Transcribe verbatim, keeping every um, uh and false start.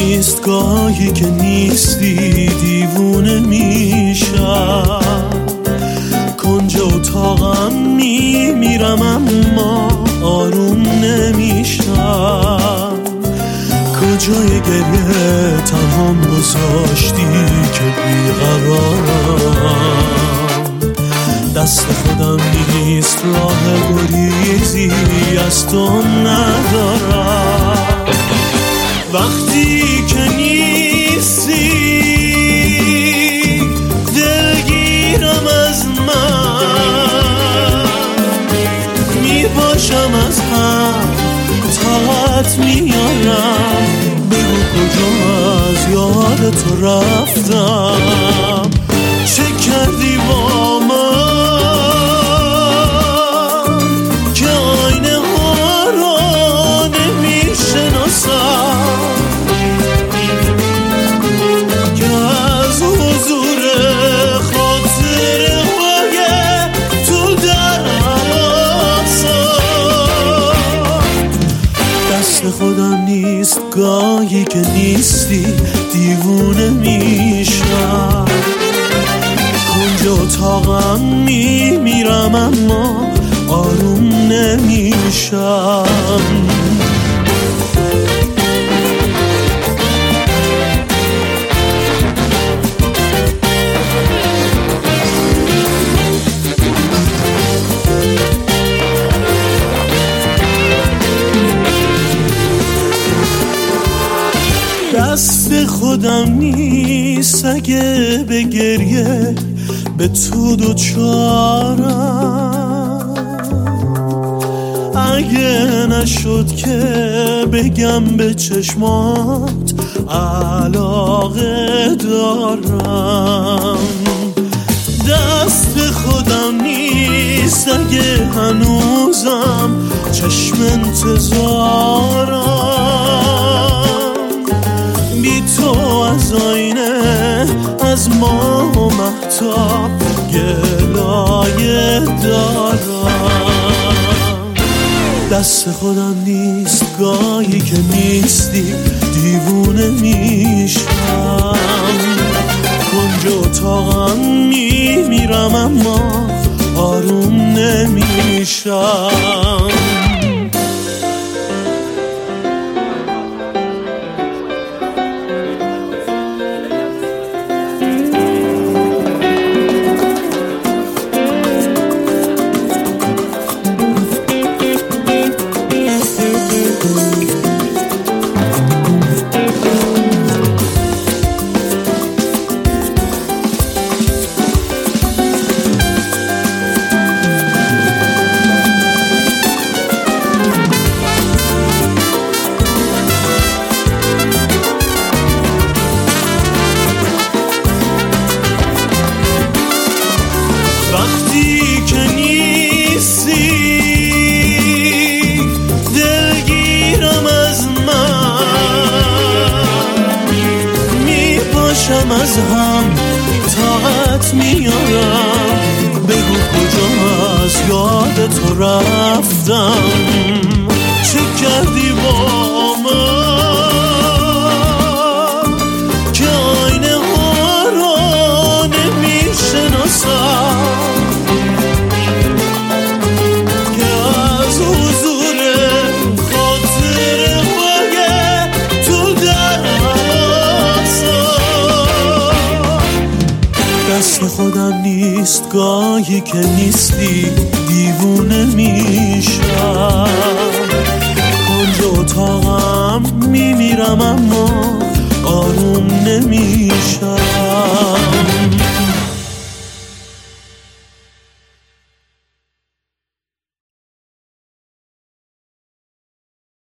نیست، گاهی که نیستی دیوونه میشم. کنج اتاقم میمیرم اما آروم نمیشم. کجای گریه تنهام گذاشتی که بیقرارم. دست خودم نیست، راه گریزی از تو ندارم. وقتی که نیستی دلگیرم از من، میپاشم از هم طاقت میارم. بگو کجا از یاد تو رفتم. چه کردی با من که آینه ها رو نمیشناسم، که از حضور خاطره های تو درماسم. دست خودم نیست، گاهی که نیستی دیوونه میشم. کنج اتاقم میمیرم اما آروم نمیشم. دست خودم نیست اگه به گریه به تو دوچارم. اگه نشد که بگم به چشمات علاقه دارم. دست خودم نیست اگه هنوزم چشم انتظارم. بی تو از آینه از ما و مهتاب گلایه دارم. دست خودم نیست، گاهی که نیستی دیوونه میشم. کنج اتاقم میمیرم اما آروم نمیشم. وقتی که نیستی دلگیرم از من، میپاشم از هم طاقت میارم. بگو کجا از یاد تو رفتم. چه کردی با من که آینه ها رو نمیشناسم، که از حضور خاطره های تو درماسم. دست خودم نیست، گاهی که نیستی دیوونه میشم. کنج اتاقم میمیرم اما آروم نمیشم.